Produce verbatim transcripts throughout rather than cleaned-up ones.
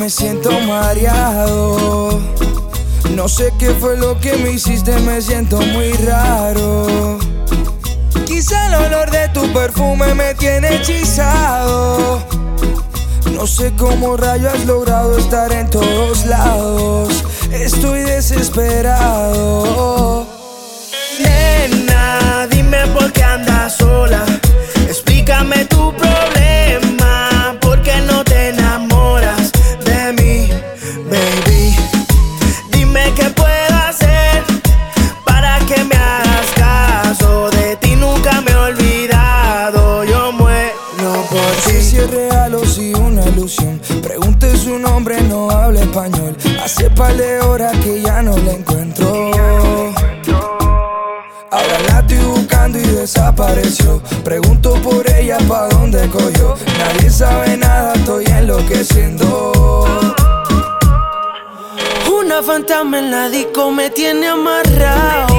me siento mareado. No sé qué fue lo que me hiciste, me siento muy raro. Quizá el olor de tu perfume me tiene hechizado. No sé cómo rayo has logrado estar en todos lados. Estoy desesperado. Nena, dime por qué andas sola. Explícame tu problema. ¿Por qué no te enamoras de mí, baby? Dime qué puedo hacer para que me hagas caso. De ti nunca me he olvidado. Yo muero por No ti. sé si es real o si una ilusión. Pregunté su nombre, no habla español. Hace par de horas que ya no la encuentro. Ahora la estoy buscando y desapareció. Pregunto por ella, pa' dónde cogió. Nadie sabe nada, estoy enloqueciendo. Una fantasma en la disco me tiene amarrado.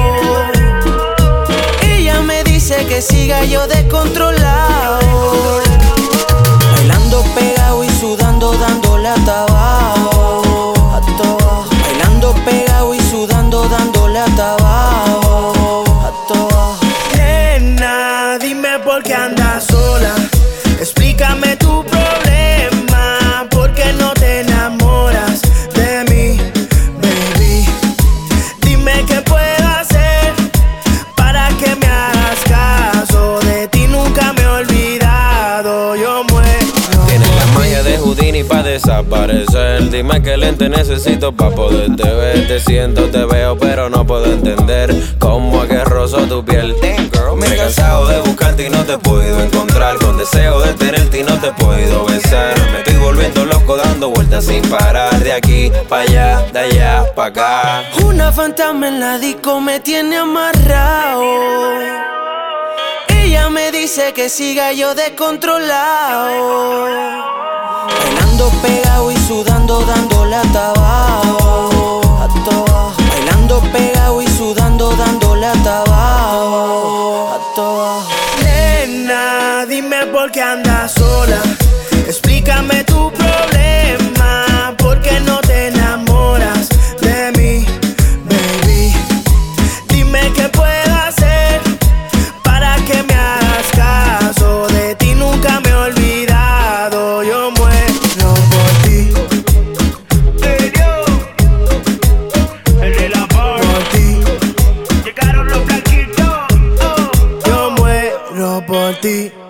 Ella me dice que siga yo descontrolado. Bailando pegado y sudando, dándole hasta abajo, hasta abajo. Bailando pegado y sudando, dándole hasta abajo, hasta abajo. Nena, dime por qué andas sola. Explícame tu problema. ¿Por qué no te enamoras de mí, baby? Dime qué puedo hacer para que me hagas caso. De ti nunca me he olvidado. Yo muero. Tienes la magia de Houdini pa' desaparecer. Dime qué lente necesito pa' poderte ver. Te siento, te veo, pero no puedo entender cómo es que rozo tu piel. Damn, girl, me he cansado de buscarte y no te he podido encontrar. Con deseo de tenerte y no te he podido besar. Me estoy volviendo loco dando vueltas sin parar. De aquí pa' allá, de allá pa' acá. Una fantasma en la disco me tiene amarrado. Ella me dice que siga yo descontrolado. Bailando pegado y sudando, dándole hasta abajo, hasta abajo. Bailando pegado y sudando, dándole hasta abajo, hasta abajo. Nena, dime por qué andas sola. Explícame tu problema. ¿Por qué no te enamoras de mí, baby? Dime qué puedo hacer para que me hagas caso. De ti nunca me he olvidado. Yo muero por ti. El de la bar. Por ti. Llegaron los blanquitos. Oh, oh. Yo muero por ti.